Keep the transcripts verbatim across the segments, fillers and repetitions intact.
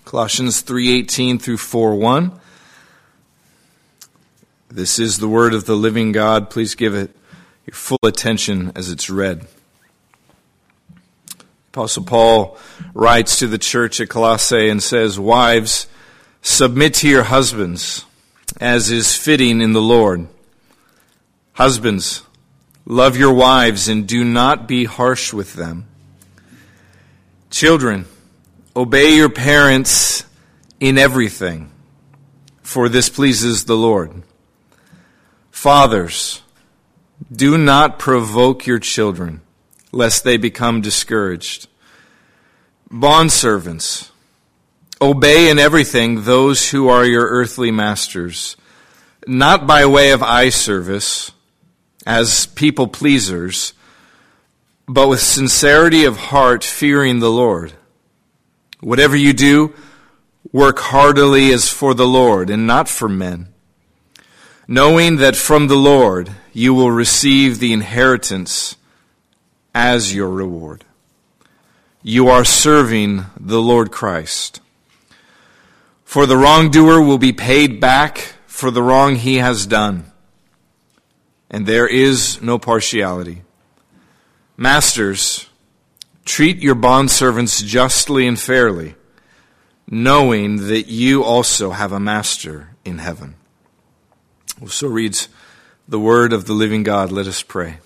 Colossians three eighteen through four one. This is the word of the living God. Please give it your full attention as it's read. Apostle Paul writes to the church at Colossae and says, "Wives, submit to your husbands, as is fitting in the Lord. Husbands, love your wives and do not be harsh with them. Children, obey your parents in everything, for this pleases the Lord. Fathers, do not provoke your children, lest they become discouraged. Bondservants, obey in everything those who are your earthly masters, not by way of eye service, as people pleasers, but with sincerity of heart, fearing the Lord. Whatever you do, work heartily as for the Lord and not for men, knowing that from the Lord you will receive the inheritance as your reward. You are serving the Lord Christ. For the wrongdoer will be paid back for the wrong he has done, and there is no partiality. Masters, treat your bondservants justly and fairly, knowing that you also have a master in heaven." So reads the word of the living God. Let us pray.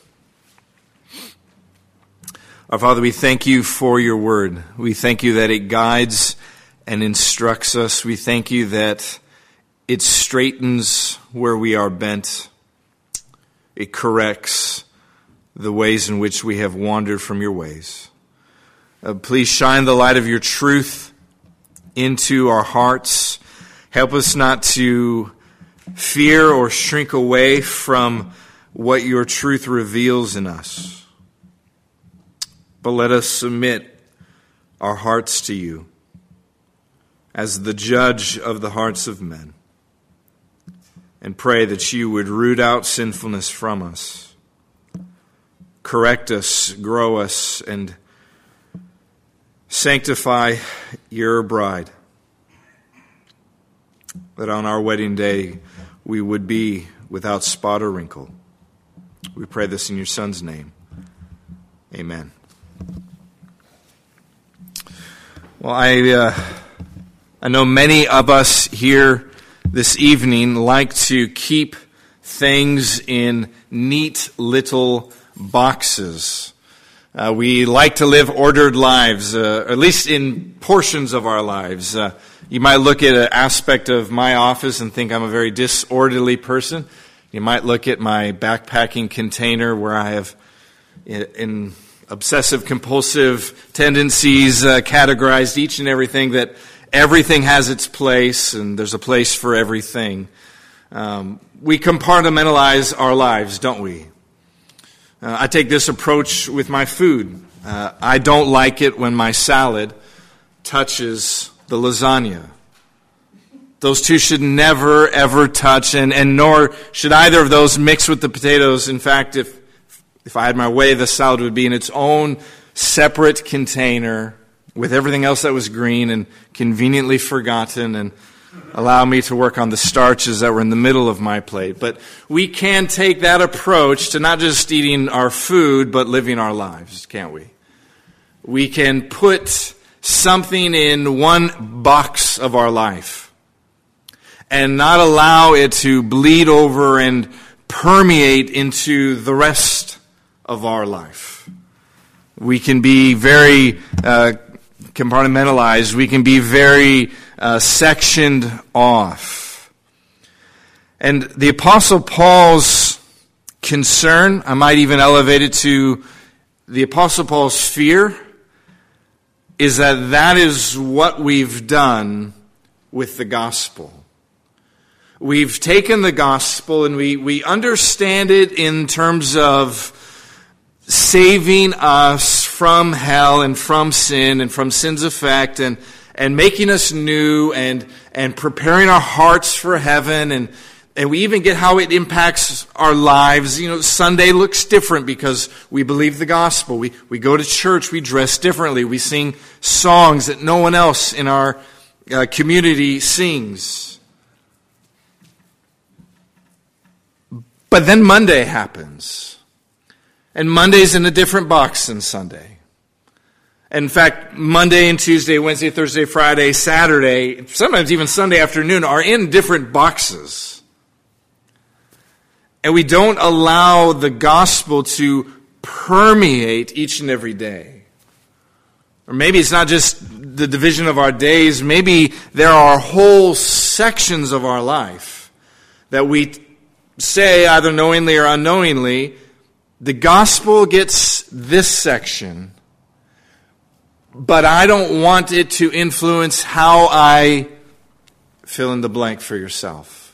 Our Father, we thank you for your word. We thank you that it guides and instructs us. We thank you that it straightens where we are bent. It corrects the ways in which we have wandered from your ways. Uh, please shine the light of your truth into our hearts. Help us not to fear or shrink away from what your truth reveals in us. But let us submit our hearts to you as the judge of the hearts of men, and pray that you would root out sinfulness from us, correct us, grow us, and sanctify your bride, that on our wedding day we would be without spot or wrinkle. We pray this in your Son's name. Amen. Well, I uh, I know many of us here this evening like to keep things in neat little boxes. Uh, we like to live ordered lives, uh, at least in portions of our lives. Uh, you might look at an aspect of my office and think I'm a very disorderly person. You might look at my backpacking container where I have in, in obsessive compulsive tendencies uh, categorized each and everything, that everything has its place and there's a place for everything. Um, we compartmentalize our lives, don't we? Uh, I take this approach with my food. Uh, I don't like it when my salad touches the lasagna. Those two should never, ever touch, and, and nor should either of those mix with the potatoes. In fact, if if I had my way, the salad would be in its own separate container with everything else that was green and conveniently forgotten, and allow me to work on the starches that were in the middle of my plate. But we can take that approach to not just eating our food, but living our lives, can't we? We can put something in one box of our life and not allow it to bleed over and permeate into the rest of our life. We can be very uh, compartmentalized. We can be very uh, sectioned off. And the Apostle Paul's concern, I might even elevate it to the Apostle Paul's fear, is that that is what we've done with the gospel. We've taken the gospel and we, we understand it in terms of saving us from hell and from sin and from sin's effect, and, and making us new, and, and preparing our hearts for heaven, and, and we even get how it impacts our lives. You know, Sunday looks different because we believe the gospel. We, we go to church, we dress differently, we sing songs that no one else in our uh, community sings. But then Monday happens. And Monday's in a different box than Sunday. In fact, Monday and Tuesday, Wednesday, Thursday, Friday, Saturday, sometimes even Sunday afternoon are in different boxes. And we don't allow the gospel to permeate each and every day. Or maybe it's not just the division of our days. Maybe there are whole sections of our life that we say, either knowingly or unknowingly, the gospel gets this section, but I don't want it to influence how I fill in the blank for yourself.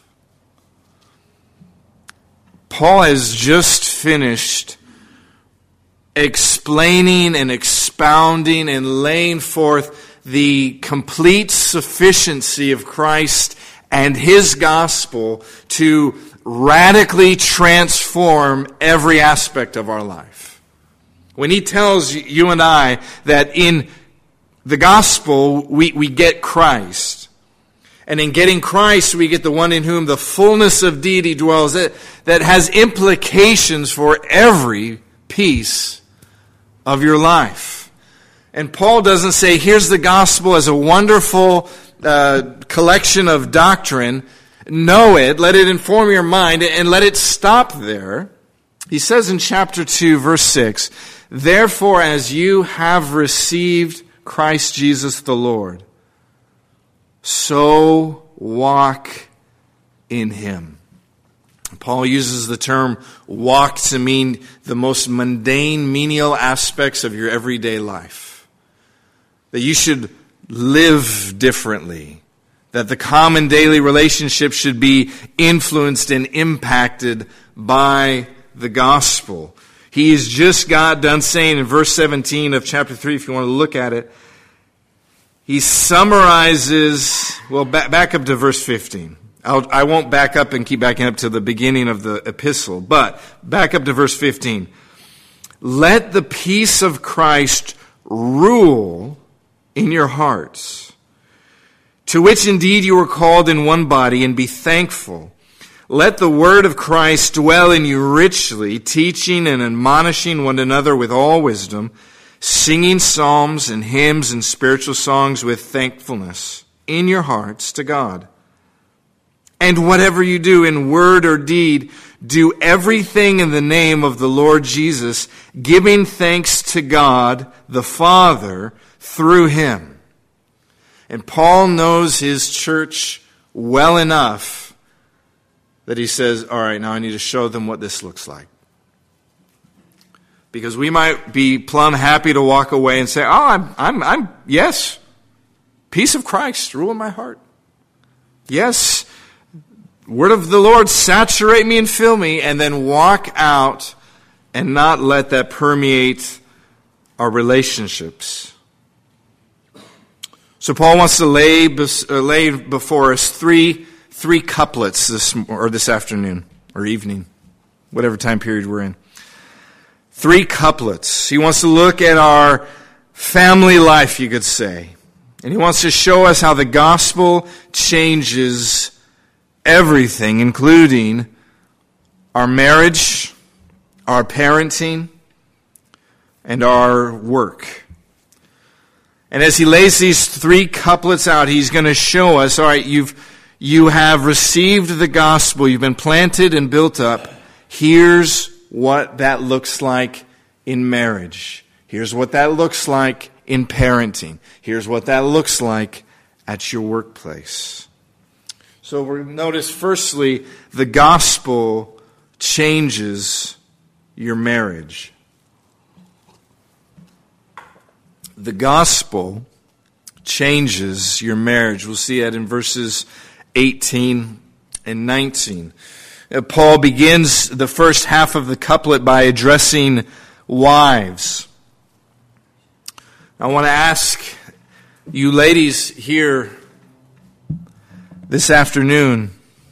Paul has just finished explaining and expounding and laying forth the complete sufficiency of Christ and His gospel to radically transform every aspect of our life. When he tells you and I that in the gospel we, we get Christ, and in getting Christ we get the one in whom the fullness of deity dwells, that, that has implications for every piece of your life. And Paul doesn't say, here's the gospel as a wonderful uh, collection of doctrine. Know it, let it inform your mind, and let it stop there. He says in chapter two, verse six, therefore, as you have received Christ Jesus the Lord, so walk in Him. Paul uses the term walk to mean the most mundane, menial aspects of your everyday life. That you should live differently. That the common daily relationship should be influenced and impacted by the gospel. He's just got done saying in verse seventeen of chapter three, if you want to look at it, he summarizes, well, back, back up to verse fifteen. I'll, I won't back up and keep backing up to the beginning of the epistle, but back up to verse fifteen. Let the peace of Christ rule in your hearts, to which indeed you were called in one body, and be thankful. Let the word of Christ dwell in you richly, teaching and admonishing one another with all wisdom, singing psalms and hymns and spiritual songs with thankfulness in your hearts to God. And whatever you do in word or deed, do everything in the name of the Lord Jesus, giving thanks to God the Father through Him. And Paul knows his church well enough that he says, all right, now I need to show them what this looks like. Because we might be plumb happy to walk away and say, oh, I'm, I'm, I'm, yes, peace of Christ, rule in my heart. Yes, word of the Lord, saturate me and fill me, and then walk out and not let that permeate our relationships. So Paul wants to lay, lay before us three, three couplets this, or this afternoon, or evening, whatever time period we're in. Three couplets. He wants to look at our family life, you could say. And he wants to show us how the gospel changes everything, including our marriage, our parenting, and our work. And as he lays these three couplets out, he's going to show us, all right, you've, you have received the gospel, you've been planted and built up. Here's what that looks like in marriage. Here's what that looks like in parenting. Here's what that looks like at your workplace. So we're going to notice, firstly, the gospel changes your marriage. The gospel changes your marriage. We'll see that in verses eighteen and nineteen. Paul begins the first half of the couplet by addressing wives. I want to ask you ladies here this afternoon,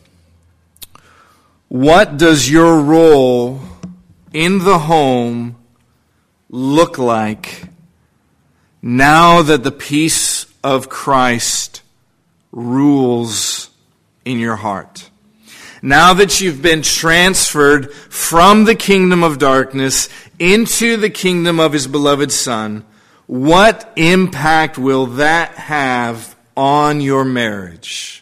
what does your role in the home look like now that the peace of Christ rules in your heart. Now that you've been transferred from the kingdom of darkness into the kingdom of His beloved Son, what impact will that have on your marriage?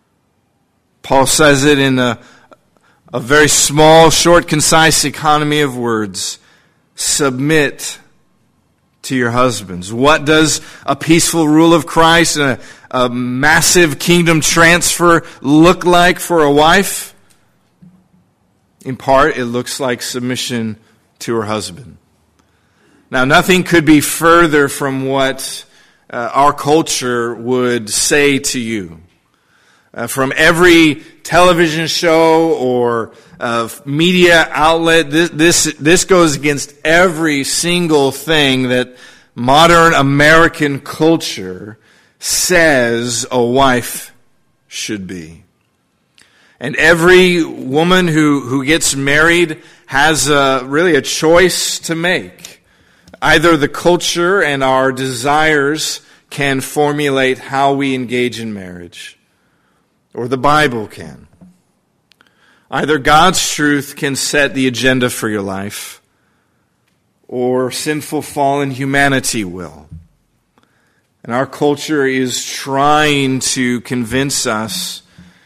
Paul says it in a, a very small, short, concise economy of words. Submit to your husbands. What does a peaceful rule of Christ and a, a massive kingdom transfer look like for a wife? In part, it looks like submission to her husband. Now, nothing could be further from what uh, our culture would say to you. Uh, from every television show or uh, media outlet, this, this this goes against every single thing that modern American culture says a wife should be. And every woman who, who gets married has a, really a choice to make. Either the culture and our desires can formulate how we engage in marriage, or the Bible can. Either God's truth can set the agenda for your life, or sinful fallen humanity will. And our culture is trying to convince us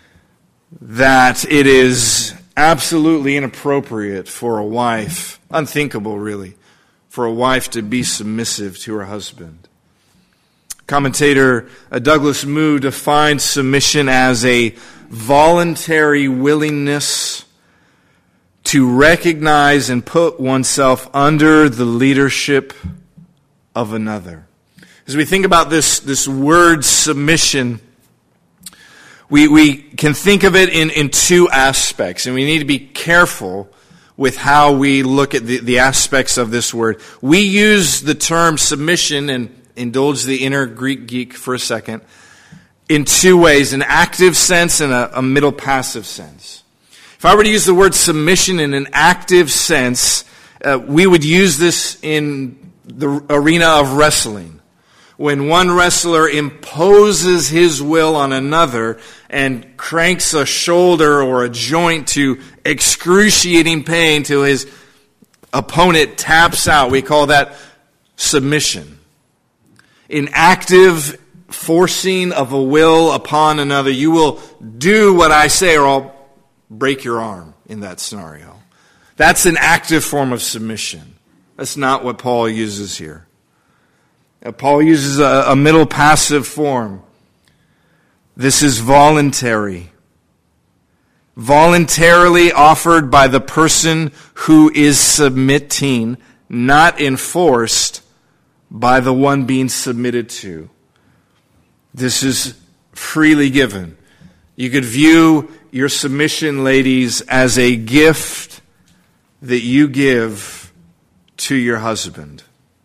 that it is absolutely inappropriate for a wife, unthinkable really, for a wife to be submissive to her husband. Commentator Douglas Moo defines submission as a voluntary willingness to recognize and put oneself under the leadership of another. As we think about this, this word submission, we, we can think of it in, in two aspects, and we need to be careful with how we look at the, the aspects of this word. We use the term submission, and indulge the inner Greek geek for a second, in two ways, an active sense and a, a middle passive sense. If I were to use the word submission in an active sense, uh, we would use this in the arena of wrestling. When one wrestler imposes his will on another and cranks a shoulder or a joint to excruciating pain till his opponent taps out, we call that submission. In active forcing of a will upon another, you will do what I say or I'll break your arm in that scenario. That's an active form of submission. That's not what Paul uses here. Paul uses a, a middle passive form. This is voluntary. Voluntarily offered by the person who is submitting, not enforced by the one being submitted to. This is freely given. You could view your submission, ladies, as a gift that you give to your husband.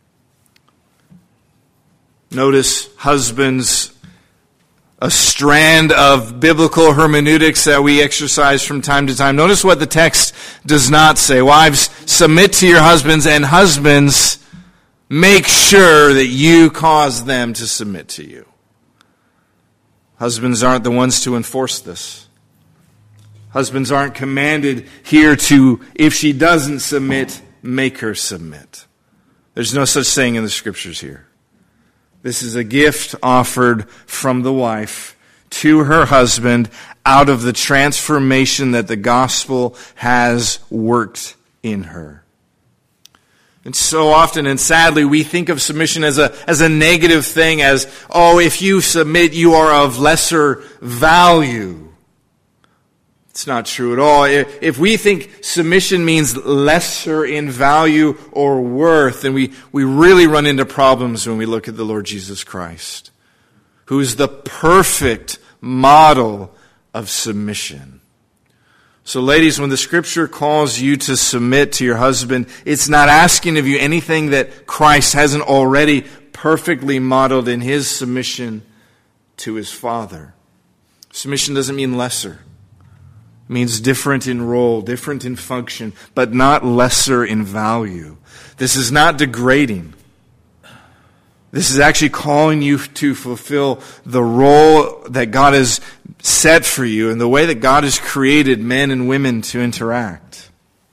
Notice, husbands, a strand of biblical hermeneutics that we exercise from time to time. Notice what the text does not say. Wives, submit to your husbands, and husbands, make sure that you cause them to submit to you. Husbands aren't the ones to enforce this. Husbands aren't commanded here to, if she doesn't submit, make her submit. There's no such thing in the Scriptures here. This is a gift offered from the wife to her husband out of the transformation that the gospel has worked in her. And so often and sadly we think of submission as a as a negative thing, as, oh, if you submit, you are of lesser value. It's not true at all. If we think submission means lesser in value or worth, then we, we really run into problems when we look at the Lord Jesus Christ, who is the perfect model of submission. So ladies, when the Scripture calls you to submit to your husband, it's not asking of you anything that Christ hasn't already perfectly modeled in his submission to his Father. Submission doesn't mean lesser. It means different in role, different in function, but not lesser in value. This is not degrading. This is actually calling you to fulfill the role that God has set for you and the way that God has created men and women to interact.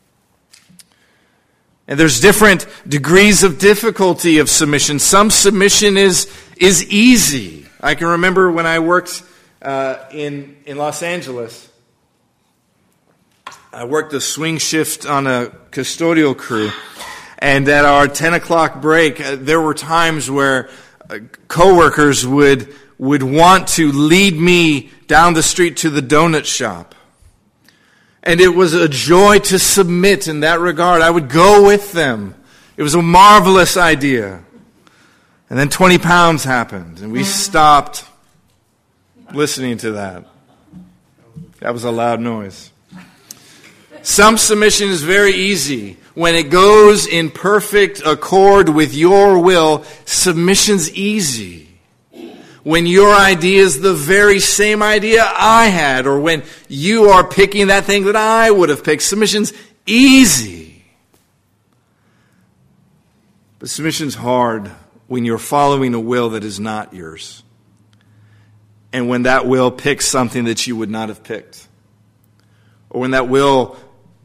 And there's different degrees of difficulty of submission. Some submission is, is easy. I can remember when I worked uh, in, in Los Angeles. I worked a swing shift on a custodial crew. And at our ten o'clock break, uh, there were times where uh, coworkers would would want to lead me down the street to the donut shop. And it was a joy to submit in that regard. I would go with them. It was a marvelous idea. And then twenty pounds happened, and we stopped listening to that. That was a loud noise. Some submission is very easy. When it goes in perfect accord with your will, submission's easy. When your idea is the very same idea I had, or when you are picking that thing that I would have picked, submission's easy. But submission's hard when you're following a will that is not yours. And when that will picks something that you would not have picked. Or when that will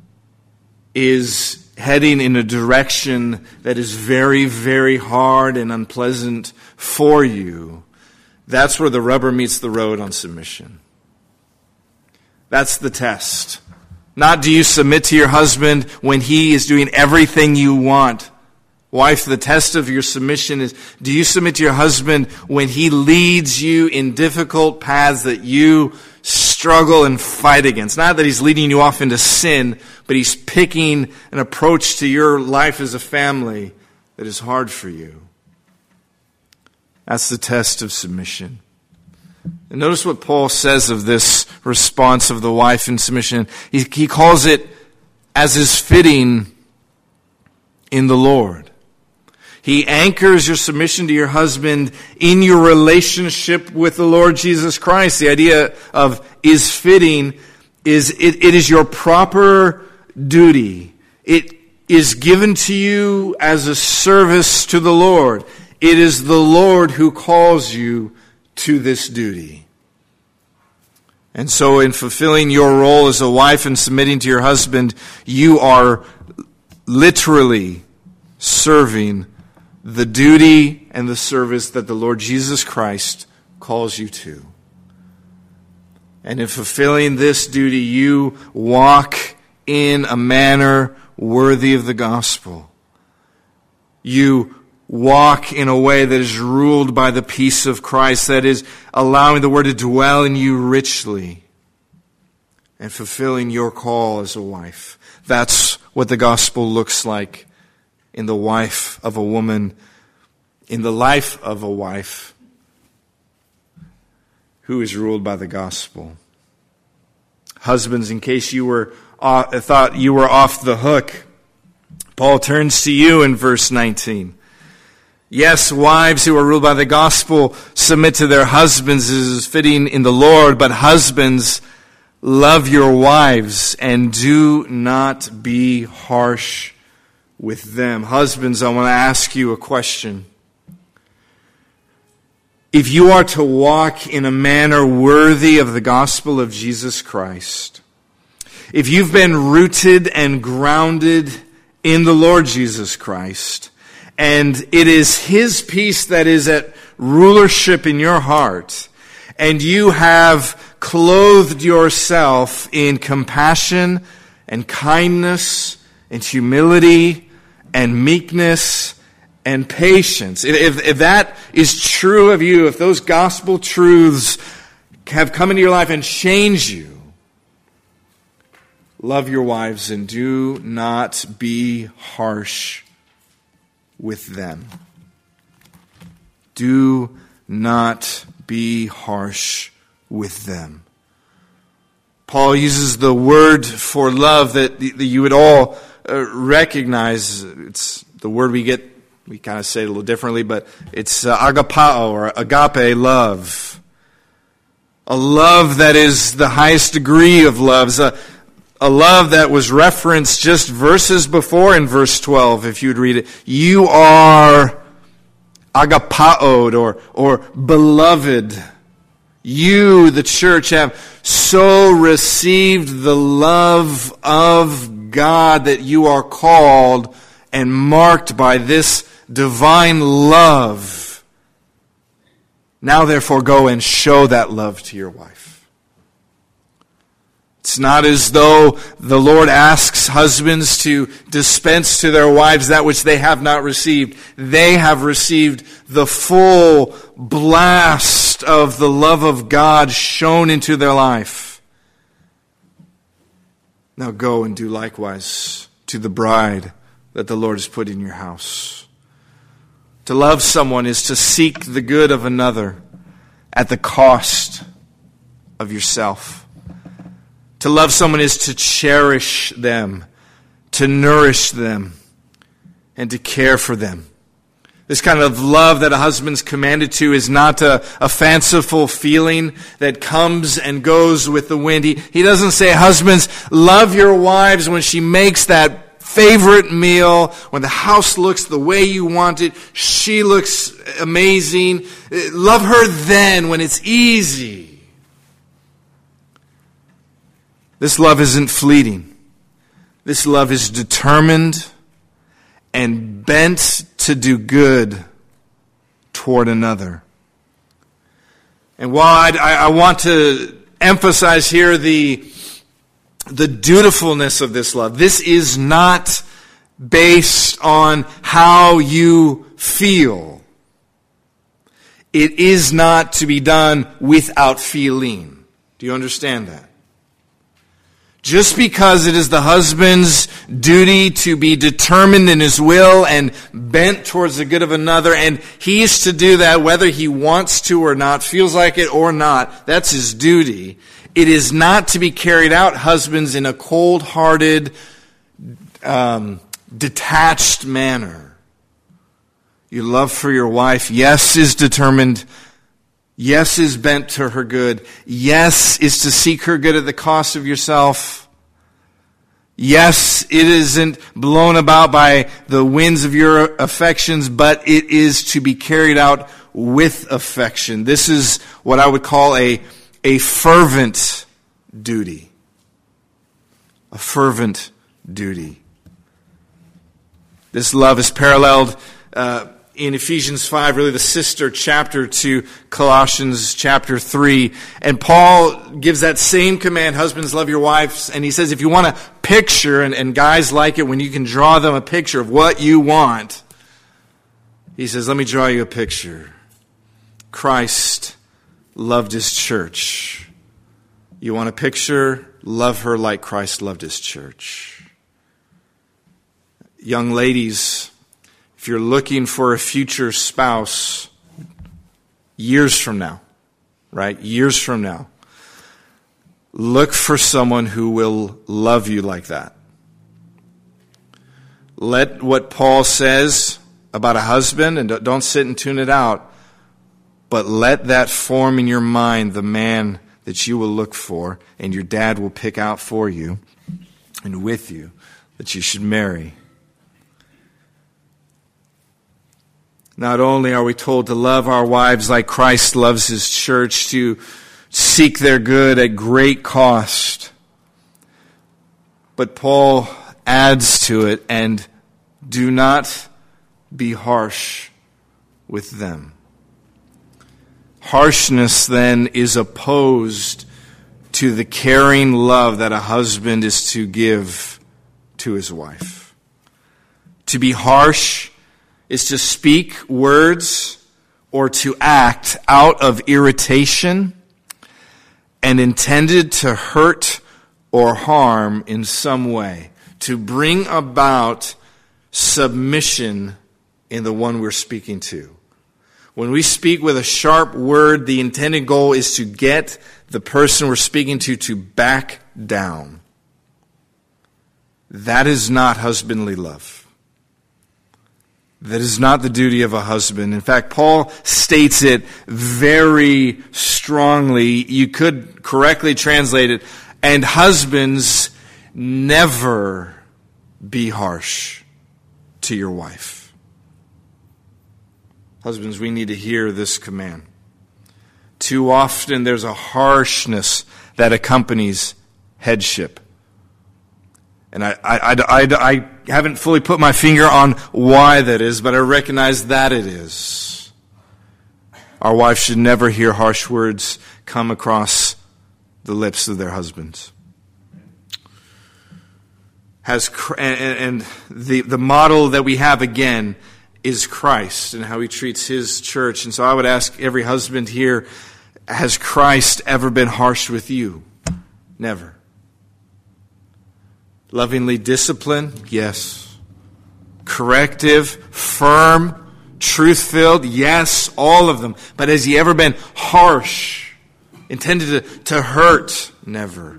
is heading in a direction that is very, very hard and unpleasant for you. That's where the rubber meets the road on submission. That's the test. Not do you submit to your husband when he is doing everything you want. Wife, the test of your submission is, do you submit to your husband when he leads you in difficult paths that you struggle and fight against? Not that he's leading you off into sin, but he's picking an approach to your life as a family that is hard for you. That's the test of submission. And notice what Paul says of this response of the wife in submission. He, he calls it as is fitting in the Lord. He anchors your submission to your husband in your relationship with the Lord Jesus Christ. The idea of is fitting is it, it is your proper duty. It is given to you as a service to the Lord. It is the Lord who calls you to this duty. And so in fulfilling your role as a wife and submitting to your husband, you are literally serving the duty and the service that the Lord Jesus Christ calls you to. And in fulfilling this duty, you walk in a manner worthy of the gospel. You walk in a way that is ruled by the peace of Christ, that is allowing the word to dwell in you richly and fulfilling your call as a wife. That's what the gospel looks like in the wife of a woman, in the life of a wife who is ruled by the gospel. Husbands, in case you were uh, thought you were off the hook, Paul turns to you in verse nineteen. Yes, wives who are ruled by the gospel submit to their husbands as is fitting in the Lord, but husbands, love your wives and do not be harsh with them. Husbands, I want to ask you a question. If you are to walk in a manner worthy of the gospel of Jesus Christ, if you've been rooted and grounded in the Lord Jesus Christ, and it is His peace that is at rulership in your heart, and you have clothed yourself in compassion and kindness and humility and meekness and patience. If, if that is true of you, if those gospel truths have come into your life and changed you, love your wives and do not be harsh with them. Do not be harsh with them. Paul uses the word for love that you would all recognize. It's the word we get, we kind of say it a little differently, but it's agapao or agape love. A love that is the highest degree of love. A, a love that was referenced just verses before in verse twelve, if you'd read it. You are agapaoed or, or beloved. You, the church, have so received the love of God that you are called and marked by this divine love. Now, therefore, go and show that love to your wife. It's not as though the Lord asks husbands to dispense to their wives that which they have not received. They have received the full blast of the love of God shown into their life. Now go and do likewise to the bride that the Lord has put in your house. To love someone is to seek the good of another at the cost of yourself. To love someone is to cherish them, to nourish them, and to care for them. This kind of love that a husband's commanded to is not a, a fanciful feeling that comes and goes with the wind. He, he doesn't say, husbands, love your wives when she makes that favorite meal, when the house looks the way you want it, she looks amazing. Love her then when it's easy. This love isn't fleeting. This love is determined and bent to do good toward another. And while I, I want to emphasize here the, the dutifulness of this love, this is not based on how you feel. It is not to be done without feeling. Do you understand that? Just because it is the husband's duty to be determined in his will and bent towards the good of another, and he is to do that whether he wants to or not, feels like it or not, that's his duty. It is not to be carried out, husbands, in a cold-hearted, um, detached manner. Your love for your wife, yes, is determined. Yes, is bent to her good. Yes, is to seek her good at the cost of yourself. Yes, it isn't blown about by the winds of your affections, but it is to be carried out with affection. This is what I would call a, a fervent duty. A fervent duty. This love is paralleled uh, in Ephesians five, really the sister chapter to Colossians chapter three. And Paul gives that same command, husbands, love your wives. And he says, if you want a picture, and, and guys like it when you can draw them a picture of what you want, he says, let me draw you a picture. Christ loved his church. You want a picture? Love her like Christ loved his church. Young ladies, if you're looking for a future spouse years from now, right? Years from now, look for someone who will love you like that. Let what Paul says about a husband, and don't sit and tune it out, but let that form in your mind the man that you will look for and your dad will pick out for you and with you that you should marry. Not only are we told to love our wives like Christ loves his church, to seek their good at great cost, but Paul adds to it, and do not be harsh with them. Harshness, then, is opposed to the caring love that a husband is to give to his wife. To be harsh is to speak words or to act out of irritation and intended to hurt or harm in some way, to bring about submission in the one we're speaking to. When we speak with a sharp word, the intended goal is to get the person we're speaking to to back down. That is not husbandly love. That is not the duty of a husband. In fact, Paul states it very strongly. You could correctly translate it, and husbands, never be harsh to your wife. Husbands, we need to hear this command. Too often there's a harshness that accompanies headship. And I, I, I, I, I haven't fully put my finger on why that is, but I recognize that it is. Our wives should never hear harsh words come across the lips of their husbands. Has and, and the the model that we have again is Christ and how he treats his church. And so I would ask every husband here, has Christ ever been harsh with you? Never. Lovingly disciplined? Yes. Corrective, firm, truth-filled? Yes, all of them. But has he ever been harsh? Intended to, to hurt? Never.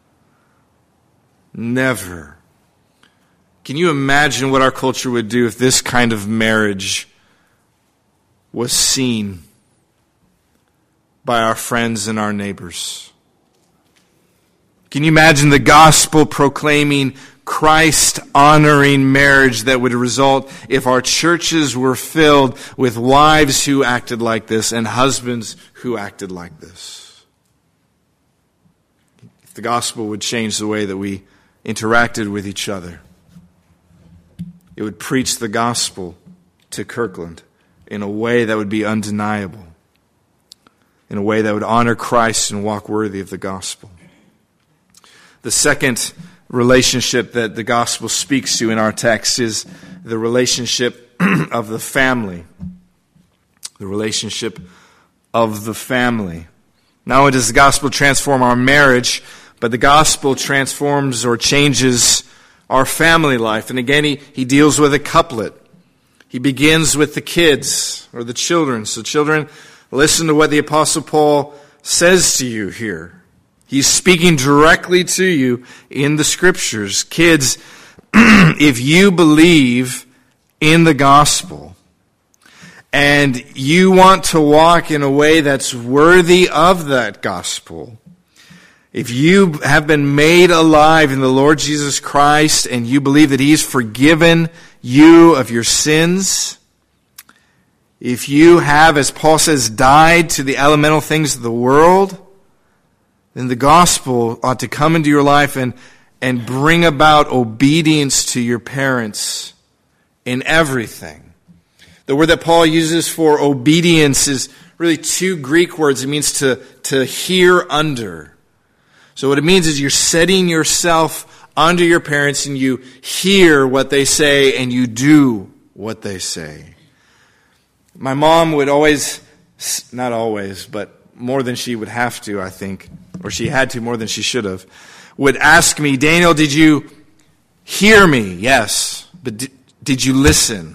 Never. Can you imagine what our culture would do if this kind of marriage was seen by our friends and our neighbors? Can you imagine the gospel proclaiming, Christ honoring marriage that would result if our churches were filled with wives who acted like this and husbands who acted like this? If the gospel would change the way that we interacted with each other, it would preach the gospel to Kirkland in a way that would be undeniable, in a way that would honor Christ and walk worthy of the gospel. The second relationship that the gospel speaks to in our text is the relationship of the family. The relationship of the family. Not only does the gospel transform our marriage, but the gospel transforms or changes our family life. And again, he, he deals with a couplet. He begins with the kids or the children. So children, listen to what the Apostle Paul says to you here. He's speaking directly to you in the Scriptures. Kids, if you believe in the gospel and you want to walk in a way that's worthy of that gospel, if you have been made alive in the Lord Jesus Christ and you believe that He's forgiven you of your sins, if you have, as Paul says, died to the elemental things of the world, then the gospel ought to come into your life and, and bring about obedience to your parents in everything. The word that Paul uses for obedience is really two Greek words. It means to, to hear under. So what it means is you're setting yourself under your parents and you hear what they say and you do what they say. My mom would always, not always, but more than she would have to, I think, or she had to more than she should have, would ask me, Daniel, did you hear me? Yes. But did, did you listen?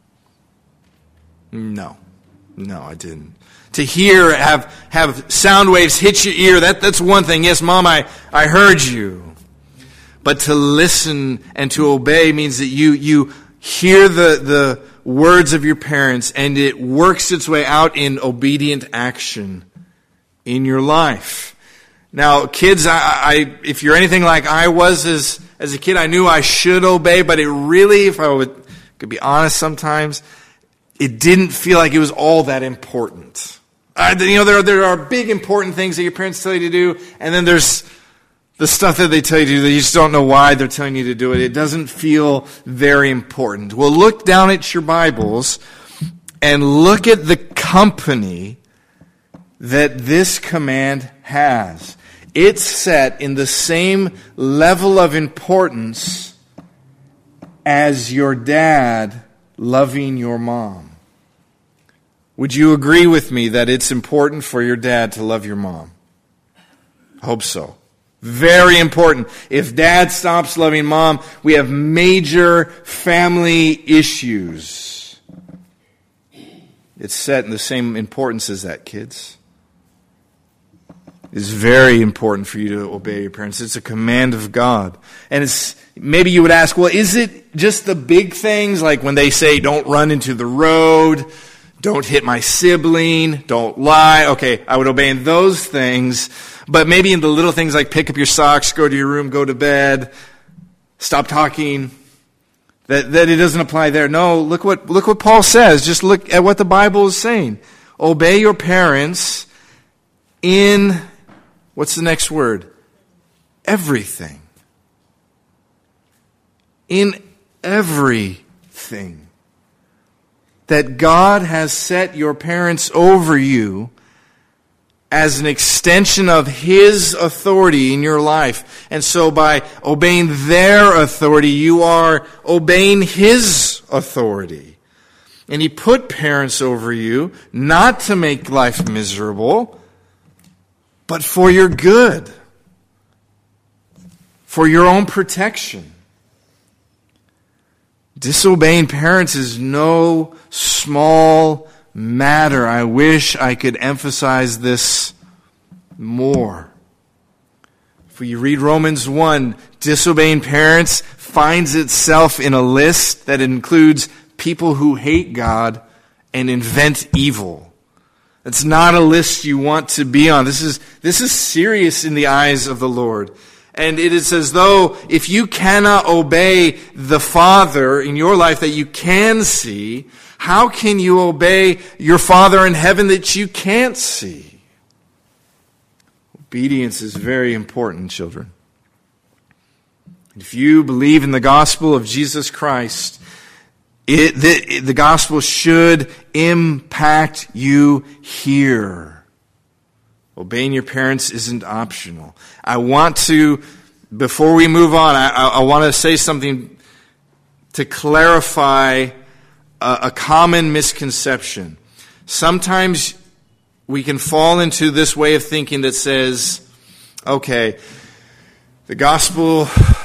No. No, I didn't. To hear, have have sound waves hit your ear, that, that's one thing. Yes, Mom, I, I heard you. But to listen and to obey means that you you hear the, the words of your parents and it works its way out in obedient action in your life. Now, kids, I, I if you're anything like I was as, as a kid, I knew I should obey, but it really, if I would, could be honest sometimes, it didn't feel like it was all that important. Uh, you know, there, there are big important things that your parents tell you to do, and then there's the stuff that they tell you to do that you just don't know why they're telling you to do it. It doesn't feel very important. Well, look down at your Bibles and look at the company that this command has. It's set in the same level of importance as your dad loving your mom. Would you agree with me that it's important for your dad to love your mom? Hope so. Very important. If dad stops loving mom, we have major family issues. It's set in the same importance as that, kids. It's very important for you to obey your parents. It's a command of God. And it's maybe you would ask, well, is it just the big things, like when they say don't run into the road, don't hit my sibling, don't lie? Okay, I would obey in those things. But maybe in the little things like pick up your socks, go to your room, go to bed, stop talking, That, that it doesn't apply there. No, look what, look what Paul says. Just look at what the Bible is saying. Obey your parents in, what's the next word? Everything. In everything. That God has set your parents over you as an extension of His authority in your life. And so by obeying their authority, you are obeying His authority. And He put parents over you not to make life miserable, but for your good, for your own protection. Disobeying parents is no small matter. I wish I could emphasize this more. If we read Romans one, disobeying parents finds itself in a list that includes people who hate God and invent evil. It's not a list you want to be on. This is, this is serious in the eyes of the Lord. And it is as though if you cannot obey the Father in your life that you can see, how can you obey your Father in heaven that you can't see? Obedience is very important, children. If you believe in the gospel of Jesus Christ, it, the, the gospel should impact you here. Obeying your parents isn't optional. I want to, before we move on, I, I, I want to say something to clarify a, a common misconception. Sometimes we can fall into this way of thinking that says, okay, the gospel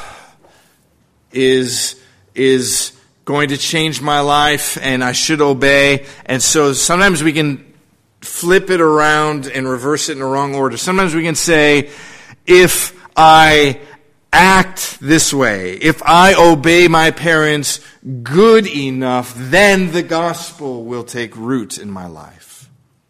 is, is going to change my life and I should obey. And so sometimes we can flip it around and reverse it in the wrong order. Sometimes we can say, if I act this way, if I obey my parents good enough, then the gospel will take root in my life.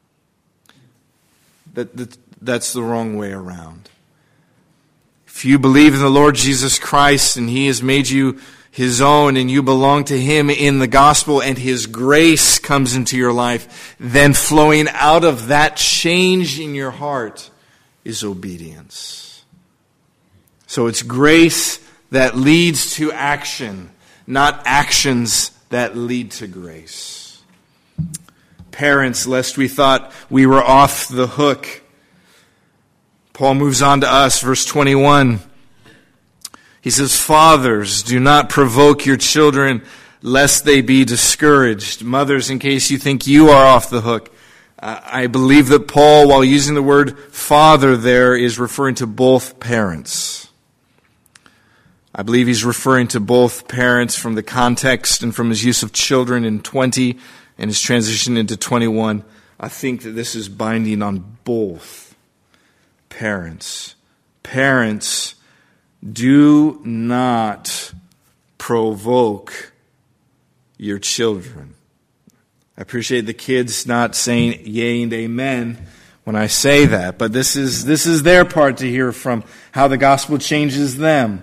That, that that's the wrong way around. If you believe in the Lord Jesus Christ and He has made you His own and you belong to Him in the gospel and His grace comes into your life, then flowing out of that change in your heart is obedience. So it's grace that leads to action, not actions that lead to grace. Parents, lest we thought we were off the hook. Paul moves on to us, verse twenty-one. He says, fathers, do not provoke your children lest they be discouraged. Mothers, in case you think you are off the hook, uh, I believe that Paul, while using the word father there, is referring to both parents. I believe he's referring to both parents from the context and from his use of children in twenty and his transition into twenty-one. I think that this is binding on both parents. Parents, do not provoke your children. I appreciate the kids not saying yay and amen when I say that, but this is this is their part to hear from how the gospel changes them.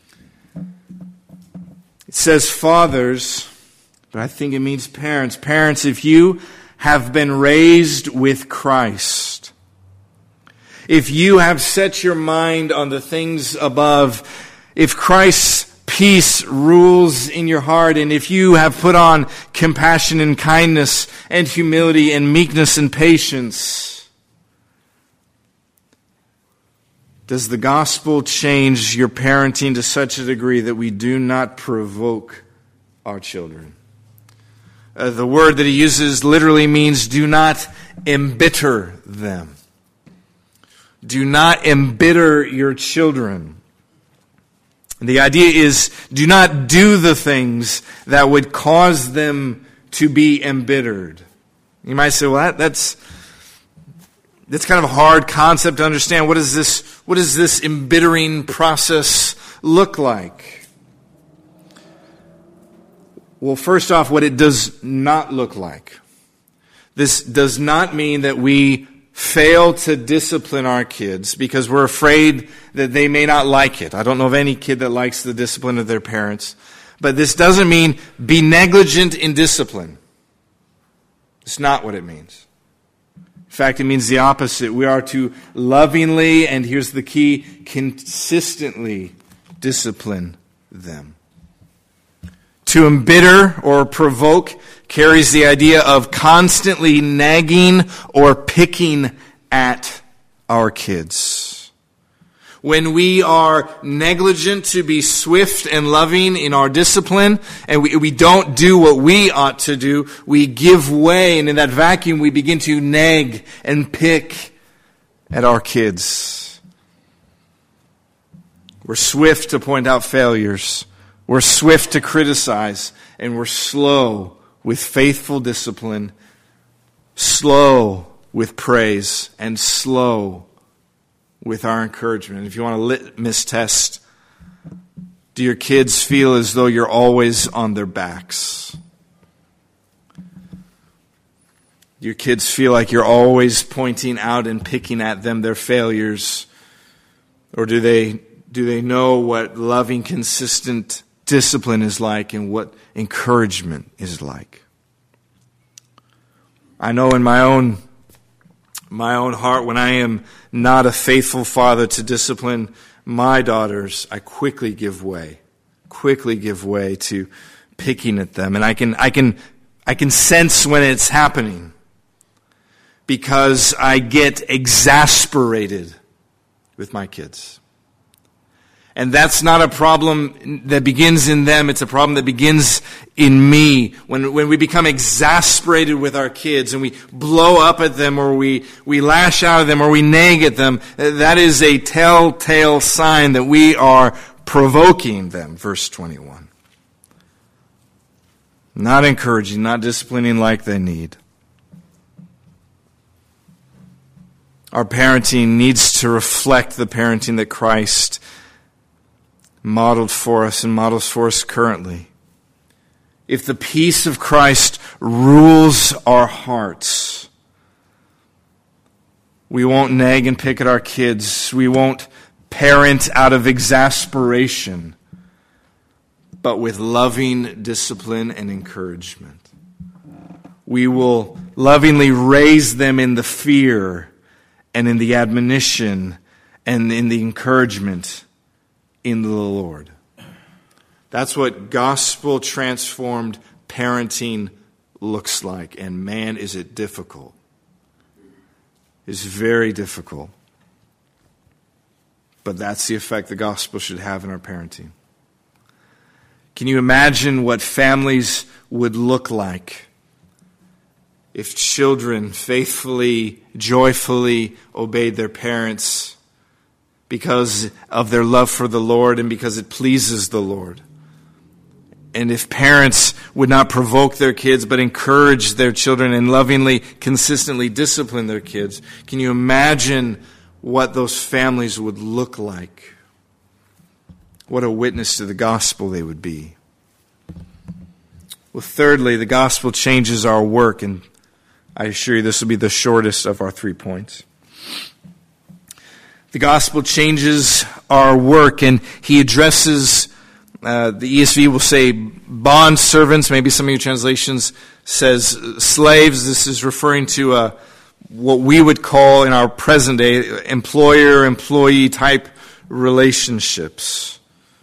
It says fathers, but I think it means parents. Parents, if you have been raised with Christ, if you have set your mind on the things above, if Christ's peace rules in your heart, and if you have put on compassion and kindness and humility and meekness and patience, does the gospel change your parenting to such a degree that we do not provoke our children? Uh, the word that he uses literally means do not embitter them. Do not embitter your children. And the idea is, do not do the things that would cause them to be embittered. You might say, well, that, that's that's kind of a hard concept to understand. What is this? What does this embittering process look like? Well, first off, what it does not look like. This does not mean that we fail to discipline our kids because we're afraid that they may not like it. I don't know of any kid that likes the discipline of their parents. But this doesn't mean be negligent in discipline. It's not what it means. In fact, it means the opposite. We are to lovingly, and here's the key, consistently discipline them. To embitter or provoke carries the idea of constantly nagging or picking at our kids. When we are negligent to be swift and loving in our discipline, and we, we don't do what we ought to do, we give way, and in that vacuum we begin to nag and pick at our kids. We're swift to point out failures. We're swift to criticize, and we're slow with faithful discipline, slow with praise, and slow with our encouragement. If you want a litmus test, do your kids feel as though you're always on their backs? Do your kids feel like you're always pointing out and picking at them their failures? Or do they do they know what loving, consistent discipline is like and what encouragement is like? I know in my own my own heart, when I am not a faithful father to discipline my daughters, I quickly give way, quickly give way to picking at them. And I can, I can, I can sense when it's happening because I get exasperated with my kids. And that's not a problem that begins in them. It's a problem that begins in me. When when we become exasperated with our kids and we blow up at them or we, we lash out at them or we nag at them, that is a telltale sign that we are provoking them. Verse twenty-one. Not encouraging, not disciplining like they need. Our parenting needs to reflect the parenting that Christ modeled for us and models for us currently. If the peace of Christ rules our hearts, we won't nag and pick at our kids. We won't parent out of exasperation, but with loving discipline and encouragement. We will lovingly raise them in the fear and in the admonition and in the encouragement in the Lord. That's what gospel-transformed parenting looks like. And man, is it difficult. It's very difficult. But that's the effect the gospel should have in our parenting. Can you imagine what families would look like if children faithfully, joyfully obeyed their parents because of their love for the Lord and because it pleases the Lord? And if parents would not provoke their kids but encourage their children and lovingly, consistently discipline their kids, can you imagine what those families would look like? What a witness to the gospel they would be. Well, thirdly, the gospel changes our work, and I assure you this will be the shortest of our three points. The gospel changes our work, and he addresses, uh, the E S V will say bond servants. Maybe some of your translations says slaves. This is referring to uh, what we would call in our present day employer-employee type relationships.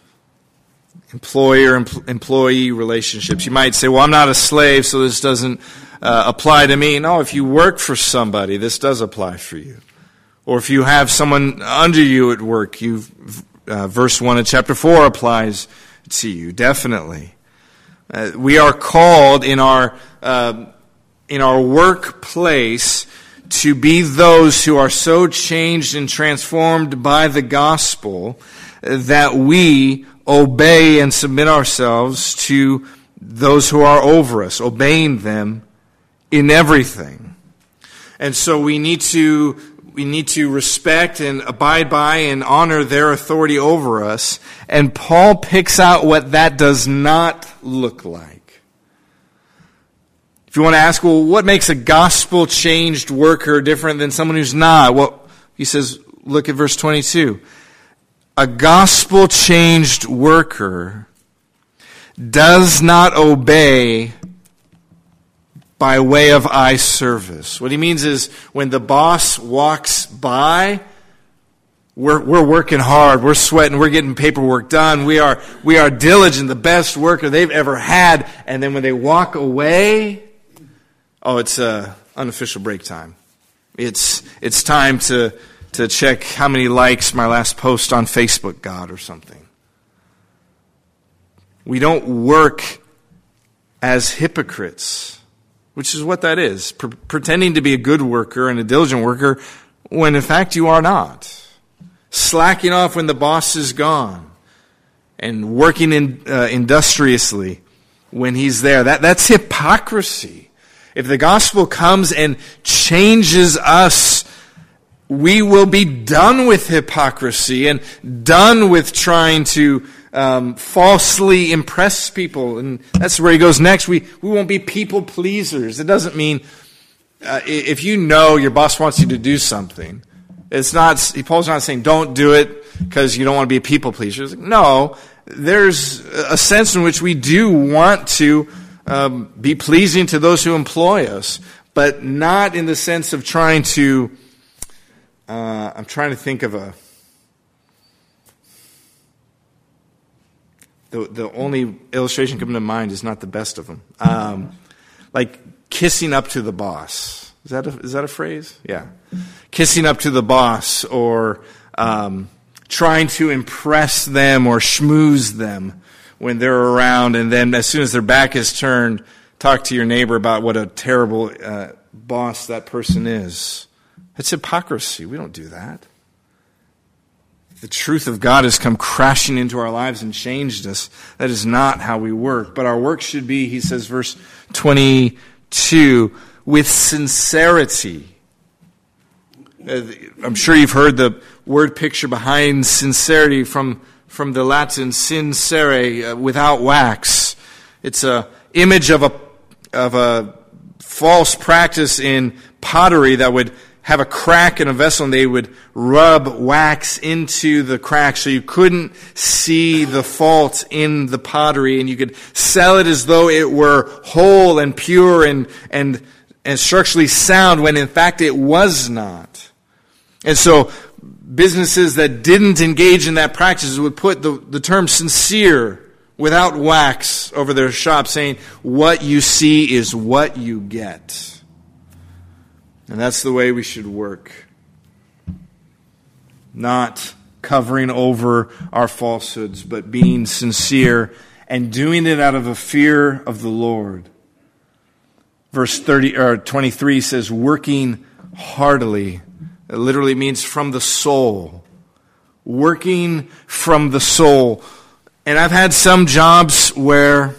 Employer-employee relationships. You might say, well, I'm not a slave, so this doesn't uh, apply to me. No, if you work for somebody, this does apply for you. Or if you have someone under you at work, you uh, verse one of chapter four applies to you, definitely. Uh, we are called in our uh, in our workplace to be those who are so changed and transformed by the gospel that we obey and submit ourselves to those who are over us, obeying them in everything. And so we need to we need to respect and abide by and honor their authority over us. And Paul picks out what that does not look like. If you want to ask, well, what makes a gospel-changed worker different than someone who's not? Well, he says, look at verse twenty-two. A gospel-changed worker does not obey by way of eye service. What he means is when the boss walks by, we're, we're working hard, we're sweating, we're getting paperwork done, we are, we are diligent, the best worker they've ever had, and then when they walk away, oh, it's uh, unofficial break time. It's, it's time to, to check how many likes my last post on Facebook got or something. We don't work as hypocrites, which is what that is. Pre- pretending to be a good worker and a diligent worker when in fact you are not. Slacking off when the boss is gone. And working in, uh, industriously when he's there. That, that's hypocrisy. If the gospel comes and changes us, we will be done with hypocrisy and done with trying to um, falsely impress people. And that's where he goes next. We, we won't be people pleasers. It doesn't mean uh, if you know your boss wants you to do something, it's not, Paul's not saying don't do it because you don't want to be a people pleaser. Like, no, there's a sense in which we do want to um, be pleasing to those who employ us, but not in the sense of trying to, uh, I'm trying to think of a, the, the only illustration coming to mind is not the best of them. Um, like kissing up to the boss. Is that a, is that a phrase? Yeah. Kissing up to the boss or um, trying to impress them or schmooze them when they're around, and then as soon as their back is turned, talk to your neighbor about what a terrible uh, boss that person is. It's hypocrisy. We don't do that. The truth of God has come crashing into our lives and changed us. That is not how we work. But our work should be, he says, verse twenty-two, with sincerity. I'm sure you've heard the word picture behind sincerity from, from the Latin sincere, uh, without wax. It's a image of a of a false practice in pottery that would have a crack in a vessel and they would rub wax into the crack so you couldn't see the fault in the pottery, and you could sell it as though it were whole and pure and and and structurally sound when in fact it was not. And so businesses that didn't engage in that practice would put the, the term sincere without wax over their shop, saying what you see is what you get. And that's the way we should work. Not covering over our falsehoods, but being sincere and doing it out of a fear of the Lord. Verse thirty or twenty-three says, working heartily. It literally means from the soul. Working from the soul. And I've had some jobs where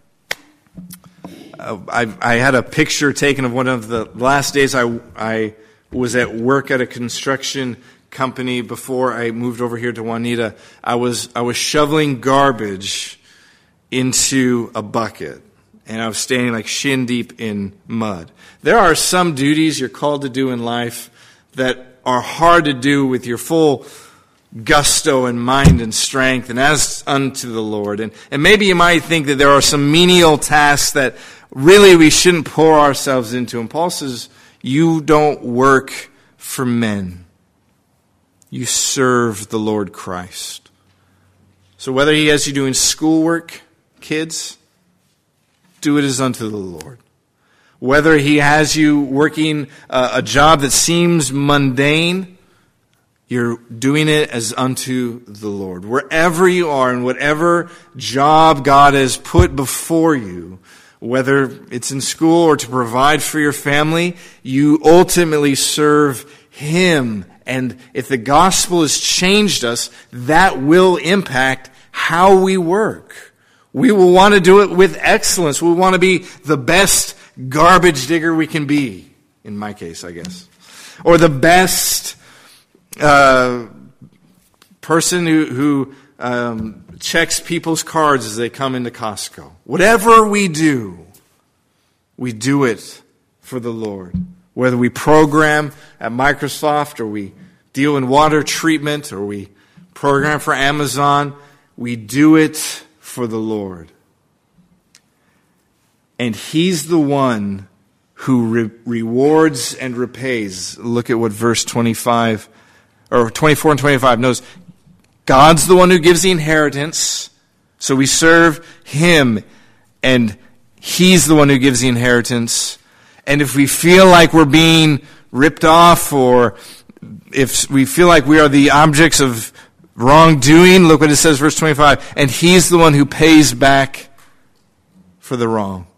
uh, I, I had a picture taken of one of the last days I, I was at work at a construction company before I moved over here to Juanita. I was I was shoveling garbage into a bucket. And I was standing like shin deep in mud. There are some duties you're called to do in life that are hard to do with your full gusto and mind and strength and as unto the Lord. And, and maybe you might think that there are some menial tasks that really we shouldn't pour ourselves into. And Paul says, you don't work for men. You serve the Lord Christ. So whether he has you doing schoolwork, kids, do it as unto the Lord. Whether he has you working uh, a job that seems mundane, you're doing it as unto the Lord. Wherever you are, in whatever job God has put before you, whether it's in school or to provide for your family, you ultimately serve him. And if the gospel has changed us, that will impact how we work. We will want to do it with excellence. We want to be the best garbage digger we can be, in my case, I guess. Or the best uh, person who, who um, checks people's cards as they come into Costco. Whatever we do, we do it for the Lord. Whether we program at Microsoft or we deal in water treatment or we program for Amazon, we do it for the Lord. and He's the one who re- rewards and repays. Look at what verse twenty-five, or twenty-four and twenty-five knows. God's the one who gives the inheritance, so we serve Him, and He's the one who gives the inheritance. And if we feel like we're being ripped off, or if we feel like we are the objects of wrongdoing, look what it says, verse twenty-five, and He's the one who pays back for the wrong.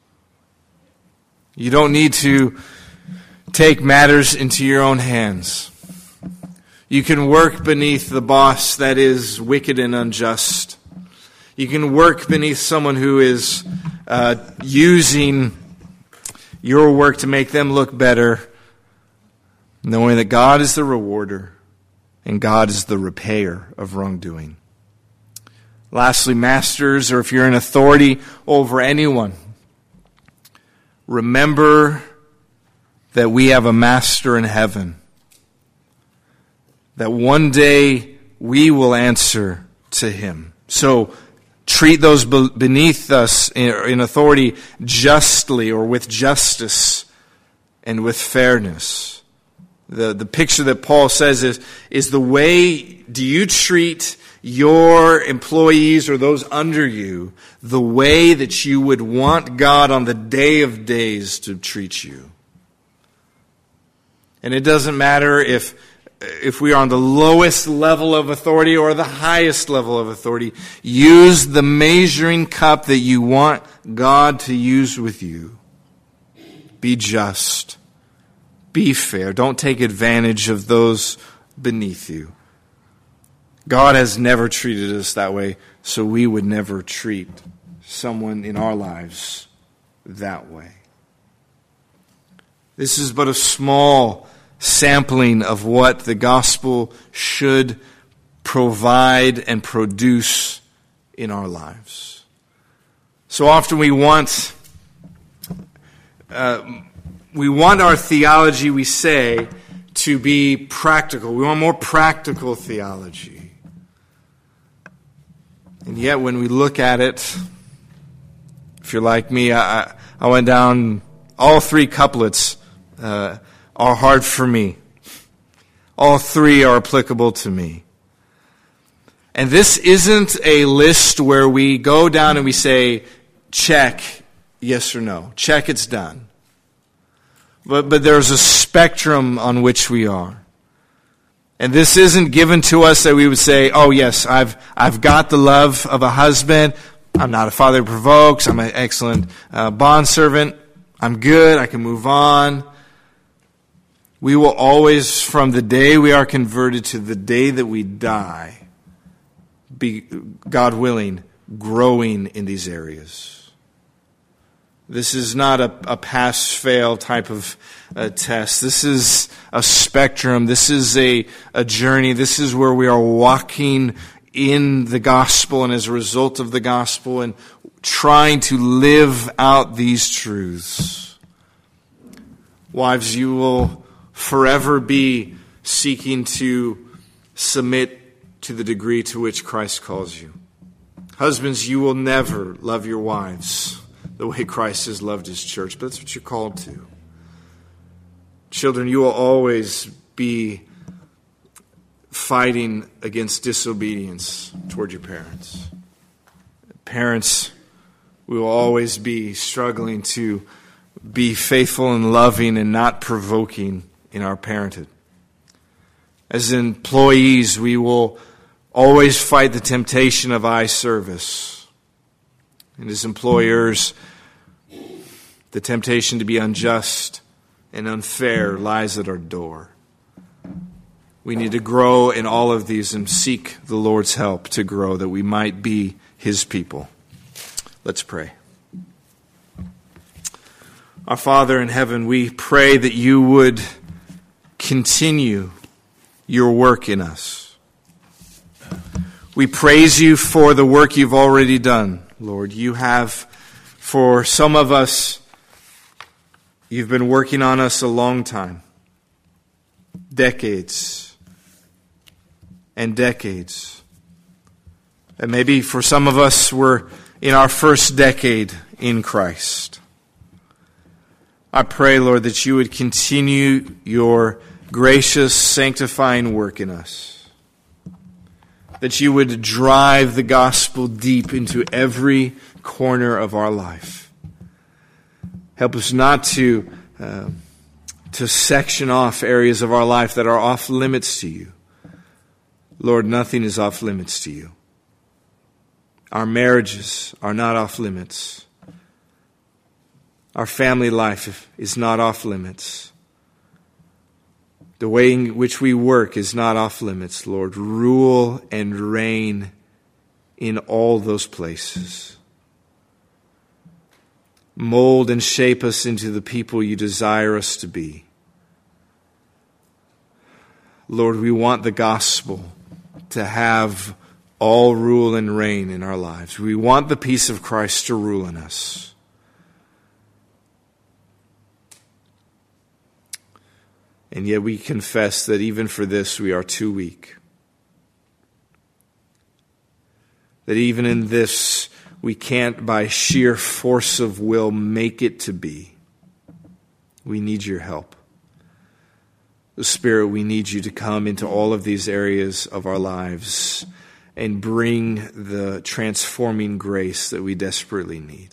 You don't need to take matters into your own hands. You can work beneath the boss that is wicked and unjust. You can work beneath someone who is uh, using your work to make them look better, knowing that God is the rewarder and God is the repayer of wrongdoing. Lastly, masters, or if you're in authority over anyone, remember that we have a master in heaven, that one day we will answer to Him. So treat those beneath us in authority justly, or with justice and with fairness. The, the picture that Paul says is, is the way, do you treat your employees or those under you the way that you would want God on the day of days to treat you? And it doesn't matter if if we are on the lowest level of authority or the highest level of authority. Use the measuring cup that you want God to use with you. Be just. Be fair. Don't take advantage of those beneath you. God has never treated us that way, so we would never treat someone in our lives that way. This is but a small sampling of what the gospel should provide and produce in our lives. So often we want uh, we want our theology, we say, to be practical. We want more practical theology. And yet when we look at it, if you're like me, I, I went down all three couplets uh, are hard for me. All three are applicable to me. And this isn't a list where we go down and we say, check, yes or no. Check, it's done. But, but there's a spectrum on which we are. And this isn't given to us that we would say, oh yes, I've, I've got the love of a husband. I'm not a father who provokes. I'm an excellent uh, bondservant. I'm good. I can move on. We will always, from the day we are converted to the day that we die, be, God willing, growing in these areas. This is not a, a pass-fail type of uh, test. This is a spectrum. This is a, a journey. This is where we are walking in the gospel and as a result of the gospel and trying to live out these truths. Wives, you will forever be seeking to submit to the degree to which Christ calls you. Husbands, you will never love your wives the way Christ has loved His church, but that's what you're called to. Children, you will always be fighting against disobedience toward your parents. Parents, we will always be struggling to be faithful and loving and not provoking in our parenthood. As employees, we will always fight the temptation of eye service. And as employers, the temptation to be unjust and unfair lies at our door. We need to grow in all of these and seek the Lord's help to grow, that we might be His people. Let's pray. Our Father in heaven, we pray that you would continue your work in us. We praise you for the work you've already done, Lord. You have, for some of us, you've been working on us a long time. Decades and decades. And maybe for some of us, we're in our first decade in Christ. I pray, Lord, that you would continue your gracious, sanctifying work in us. That you would drive the gospel deep into every corner of our life. Help us not to, uh, to section off areas of our life that are off limits to you. Lord, nothing is off limits to you. Our marriages are not off limits. Our family life is not off limits. The way in which we work is not off limits, Lord. Rule and reign in all those places. Mold and shape us into the people you desire us to be. Lord, we want the gospel to have all rule and reign in our lives. We want the peace of Christ to rule in us. And yet we confess that even for this we are too weak. That even in this we can't by sheer force of will make it to be. We need your help. The Spirit, we need you to come into all of these areas of our lives and bring the transforming grace that we desperately need.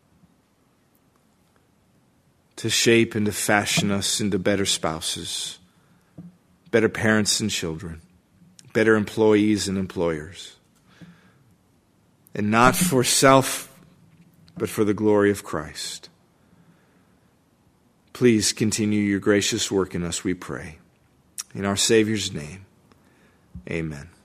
To shape and to fashion us into better spouses, better parents and children, better employees and employers. And not for self, but for the glory of Christ. Please continue your gracious work in us, we pray. In our Savior's name, amen.